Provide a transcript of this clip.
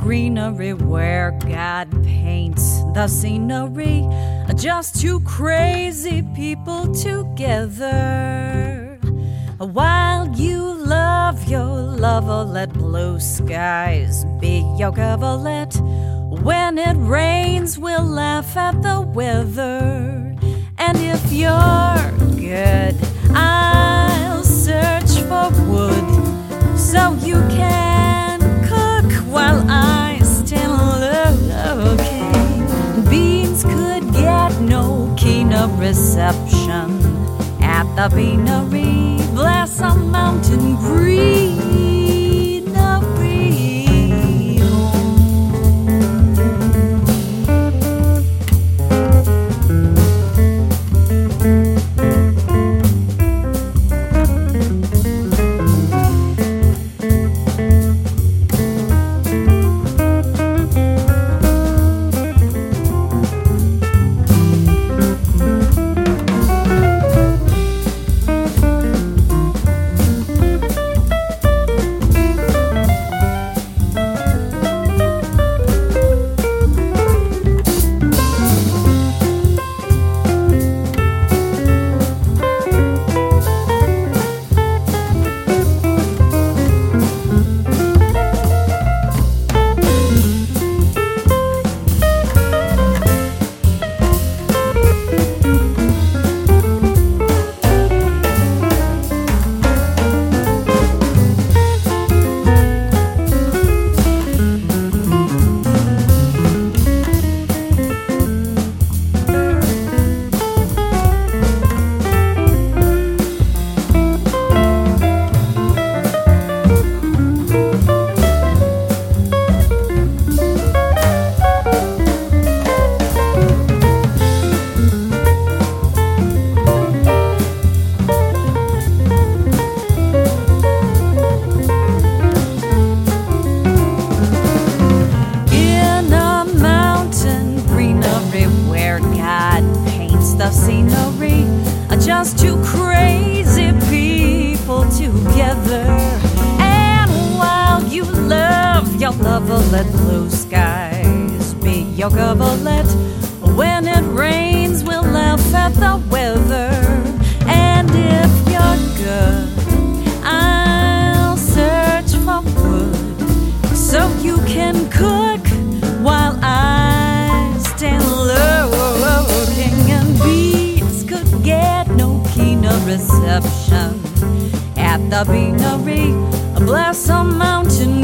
greenery where God paints the scenery. Just two crazy people together. While you love your lover, let blue skies be your coverlet. When it rains, we'll laugh at the weather. And if you're good, I'll search for wood so you can cook while I stand looking. Beans could get no keener reception at the beanery. Blossom Mountain Greenery. The scenery, just two crazy people together. And while you love your lover, let blue skies be your coverlet. When it rains, we'll laugh at the weather. And if you're good, I'll search for wood so you can cook while I stand looking. And beans could get no keener reception at the beanery. Blossom Mountain